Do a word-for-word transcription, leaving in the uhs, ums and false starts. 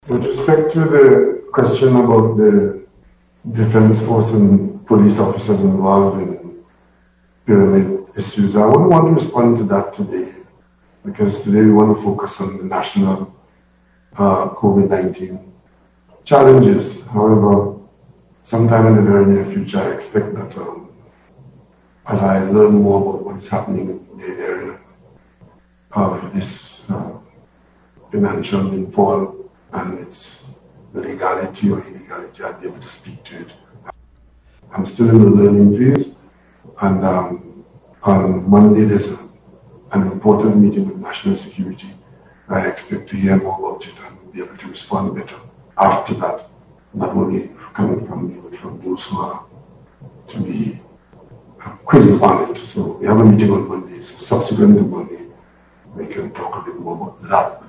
With respect to the question about the defense force and police officers involved in pyramid issues, I wouldn't want to respond to that today, because today we want to focus on the national uh, COVID nineteen challenges. However, sometime in the very near future, I expect that um, as I learn more about what is happening in the area of this uh, financial windfall and its legality or illegality, I'll be able to speak to it. I'm still in the learning phase, and um, on Monday there's a, an important meeting with National Security. I expect to hear more about it and be able to respond better after that, not only coming from me, but from those who are to be quizzed on it. So we have a meeting on Monday, so subsequent to Monday, we can talk a bit more about that.